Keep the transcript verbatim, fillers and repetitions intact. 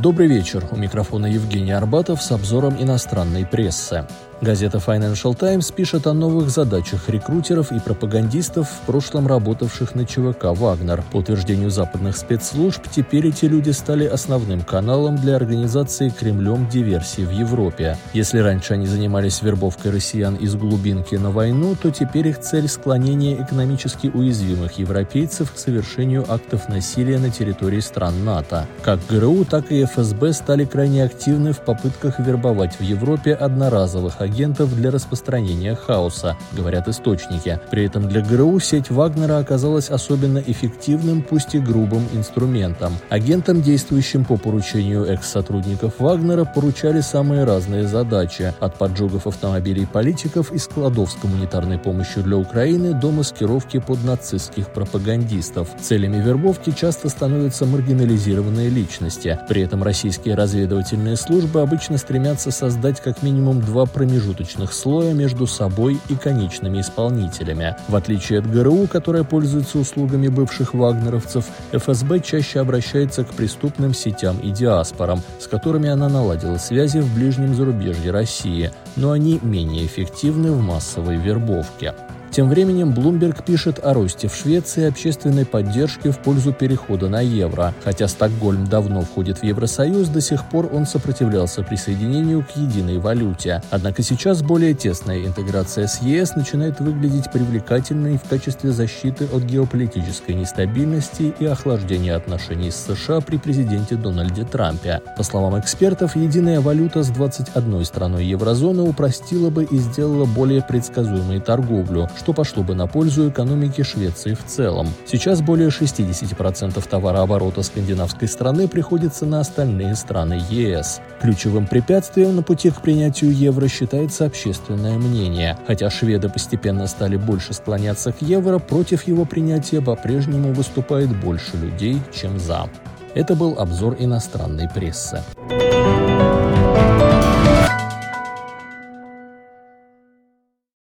Добрый вечер. У микрофона Евгений Арбатов с обзором иностранной прессы. Газета Financial Times пишет о новых задачах рекрутеров и пропагандистов, в прошлом работавших на ЧВК «Вагнер». По утверждению западных спецслужб, теперь эти люди стали основным каналом для организации Кремлем диверсий в Европе. Если раньше они занимались вербовкой россиян из глубинки на войну, то теперь их цель – склонение экономически уязвимых европейцев к совершению актов насилия на территории стран НАТО. Как ГРУ, так и эф эс бэ стали крайне активны в попытках вербовать в Европе одноразовых агентов агентов для распространения хаоса, говорят источники. При этом для ГРУ сеть Вагнера оказалась особенно эффективным, пусть и грубым инструментом. Агентам, действующим по поручению экс-сотрудников Вагнера, поручали самые разные задачи – от поджогов автомобилей политиков и складов с гуманитарной помощью для Украины до маскировки под нацистских пропагандистов. Целями вербовки часто становятся маргинализированные личности. При этом российские разведывательные службы обычно стремятся создать как минимум два промежуточных слоя между собой и конечными исполнителями. В отличие от ГРУ, которая пользуется услугами бывших вагнеровцев, эф эс бэ чаще обращается к преступным сетям и диаспорам, с которыми она наладила связи в ближнем зарубежье России, но они менее эффективны в массовой вербовке. Тем временем Bloomberg пишет о росте в Швеции общественной поддержки в пользу перехода на евро. Хотя Стокгольм давно входит в Евросоюз, до сих пор он сопротивлялся присоединению к единой валюте. Однако сейчас более тесная интеграция с е эс начинает выглядеть привлекательной в качестве защиты от геополитической нестабильности и охлаждения отношений с США при президенте Дональде Трампе. По словам экспертов, единая валюта с двадцать одной страной еврозоны упростила бы и сделала более предсказуемой торговлю, что пошло бы на пользу экономике Швеции в целом. Сейчас более шестьдесят процентов товарооборота скандинавской страны приходится на остальные страны е эс. Ключевым препятствием на пути к принятию евро считается общественное мнение. Хотя шведы постепенно стали больше склоняться к евро, против его принятия по-прежнему выступает больше людей, чем за. Это был обзор иностранной прессы.